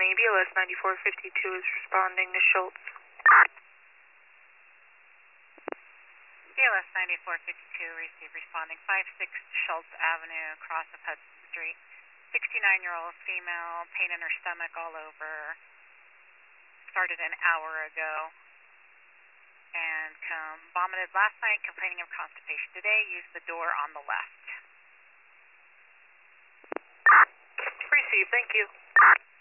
County. BLS 9452 is responding to Schultz. BLS 9452, receive responding 56 Schultz Avenue, cross of Hudson Street. 69-year-old female, pain in her stomach all over. Started an hour ago. And vomited last night, complaining of constipation today. Use the door on the left. Receive, thank you.